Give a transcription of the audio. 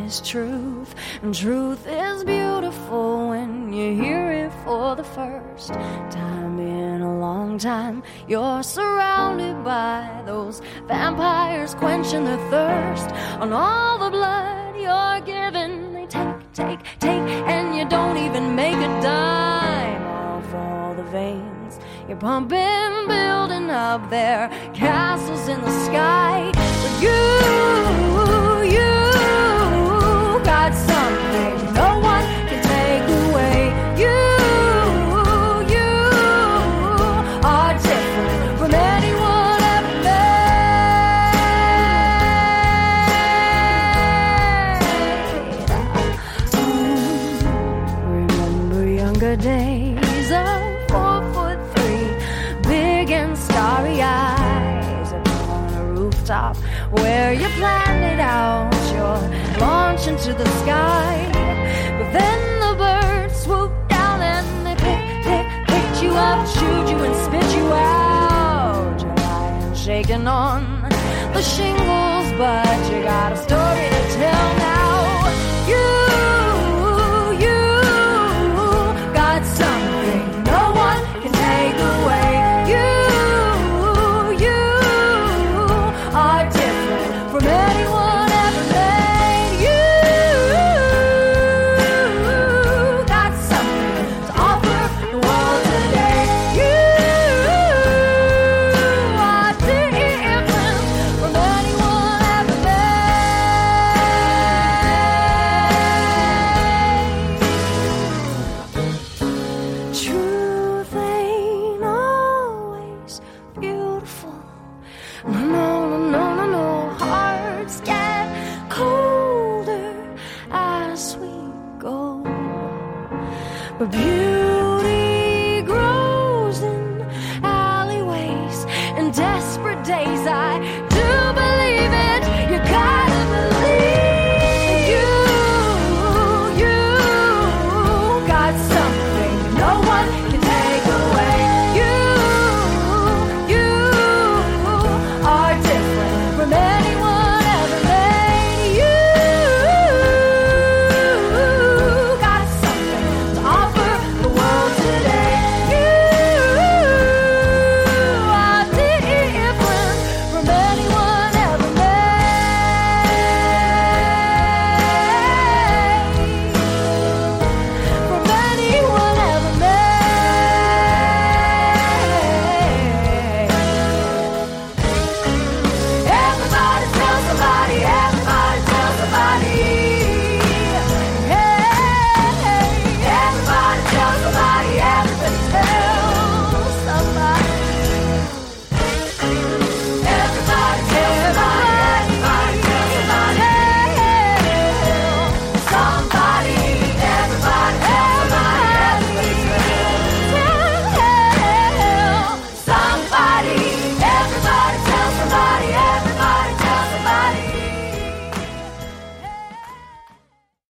is truth, and truth is beautiful when you hear it for the first time in a long time. You're surrounded by those vampires quenching their thirst on all the blood you're given. They take, and you don't even make a dime off all the veins you're pumping, building up their castles in the sky. But you got something no one can take away. You are different from anyone ever made. Remember younger days of 4'3", big and starry eyes upon a rooftop where you planned it out, your launch into the sky. But then the birds swooped down and they picked you up, chewed you and spit you out. You're lying shaking on the shingles, but you got a story to tell now. You got something no one can take away. You are different from anyone ever made. You got something to offer the world today. You are different from anyone ever made. Truth ain't always beautiful. No, hearts get colder as we go. But beauty